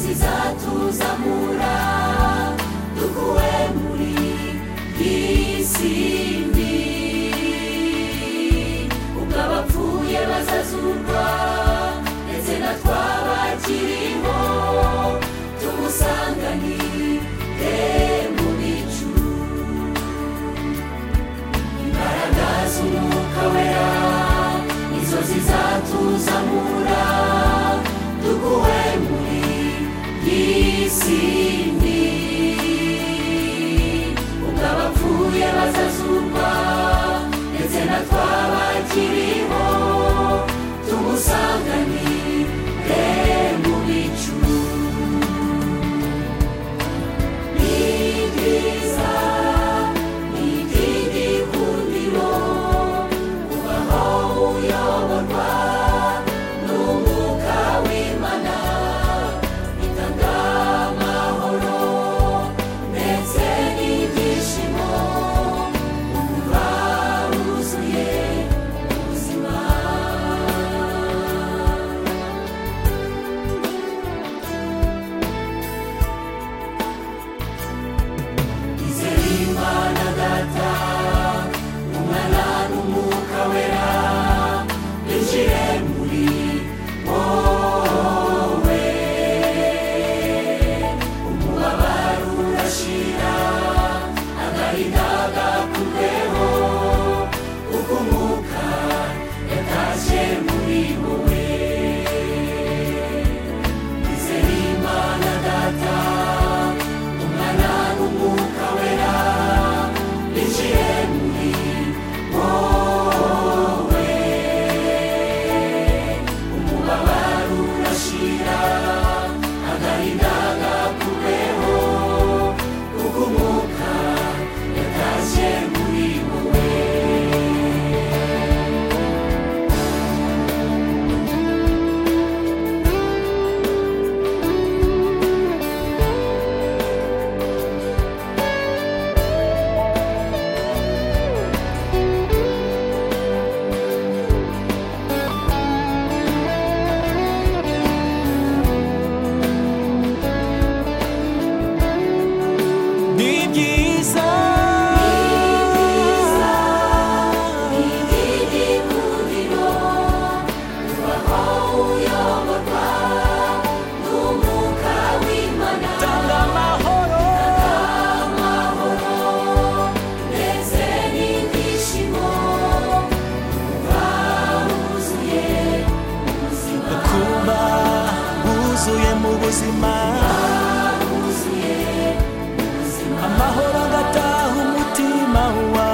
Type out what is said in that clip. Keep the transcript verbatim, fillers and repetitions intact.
inzozi zatuzamura dukuwe muri isi mbi ubwo abapfuye bazazurwa ndetse na twabakiriho tumusanganire mu bicu imbaraga z'umwuka wera nizo zizatuzamura dukuwe muri isi mbi ubwo abapfuye bazazurwa ndetse na twabakiriho tumusanganire mu bicu ni byiza ni iby'igikundiro kubaho uyoborwa n'umwuka w'Imana bitanga amahoro ndetse n'ibyishimo umva wuzuye ubuzima izere Imana Data umwana n'umwuka wera binjire muri wowe umubabaro urashira agahinda gakuweho kuko umwuka yataje muri wowe izere Imana Data umwana n'umwuka wera binjire muri wowe umubabaro urashira agahinda gakuweho kuko umwuka yataje muri wowe ni byiza ni iby'igikundiro kubaho uyoborwa n'umwuka w'Imana tanga amahoro amahoro ndetse n'ibyishimo umva wuzuye ubuzima kuba wuzuye mu buzima wuzuye ubuzima amahoro agataha umutima wawe